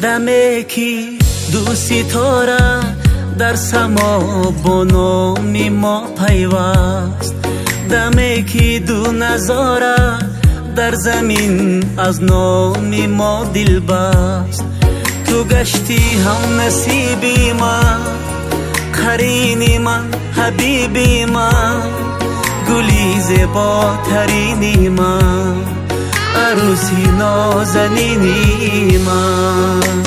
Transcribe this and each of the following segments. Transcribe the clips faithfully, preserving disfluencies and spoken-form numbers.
دمه کی دو ستاره در سما با نام ما پیوست، دمه کی دو نظاره در زمین از نام ما دل بست. تو گشتی هم نصیبی من، قرینی من، حبیبی من، گلی زیباترینی من، عروسی نازنینی من.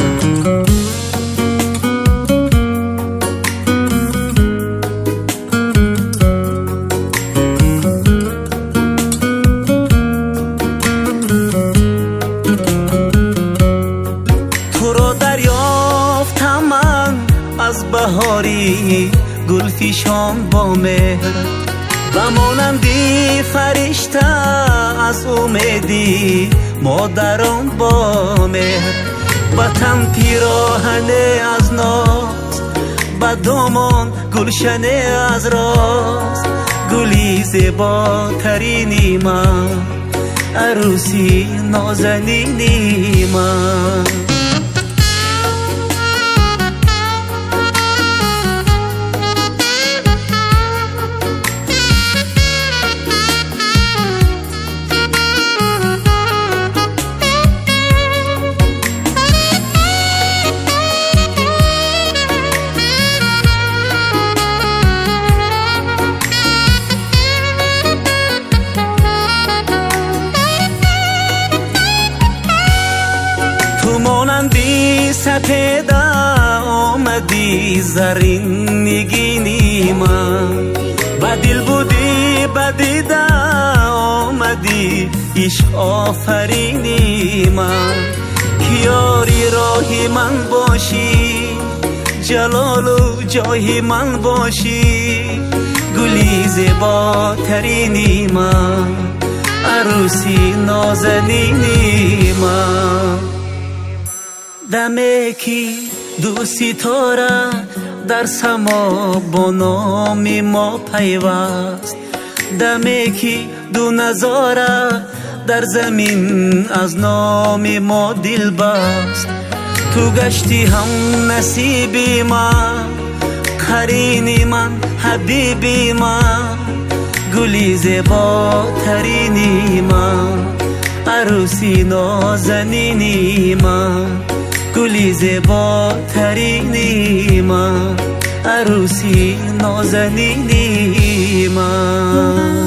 تو را دریافتم من از بهاری گلفشان با مهر، و مانندی فرشته از امیدی مادران با مهر. وطن پیراهنه از ناز، و دامان گلشنه از راز، گلی زیباترینی من، عروسی نازنینی من. تو مانندی سپیده آمدی زرین نگینی من، با دل بودی بدیده آمدی عشق آفرینی من. یاری راهی من باشی، جلال و جای من باشی، گلی زیباترینی من، عروسی نازنینی من. دمه کی دو ستاره در سما با نام ما پیوست، دمه کی دو نظاره در زمین از نام ما دل بست. تو گشتی هم نصیبی من، قرینی من، حبیبی من، گلی زیباترینی من، عروسی نازنینی من، گلی زیباترینی من، عروسی نازنینی من.